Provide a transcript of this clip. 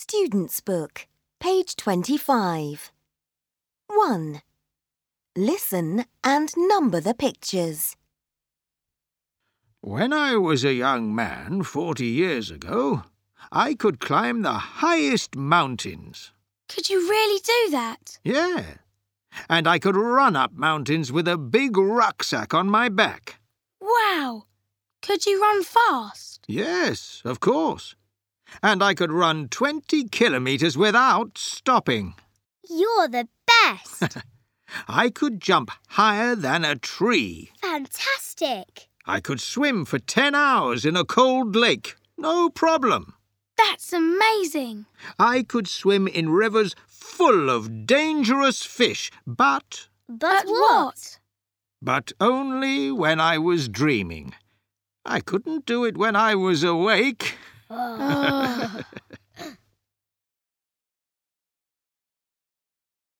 Student's Book, page 25. 1. Listen and number the pictures. When I was a young man 40 years ago, I could climb the highest mountains. Could you really do that? Yeah. And I could run up mountains with a big rucksack on my back. Wow! Could you run fast? Yes, of course. And I could run 20 kilometres without stopping. You're the best! I could jump higher than a tree. Fantastic! I could swim for 10 hours in a cold lake. No problem. That's amazing! I could swim in rivers full of dangerous fish, but But what? But only when I was dreaming. I couldn't do it when I was awake. Oh.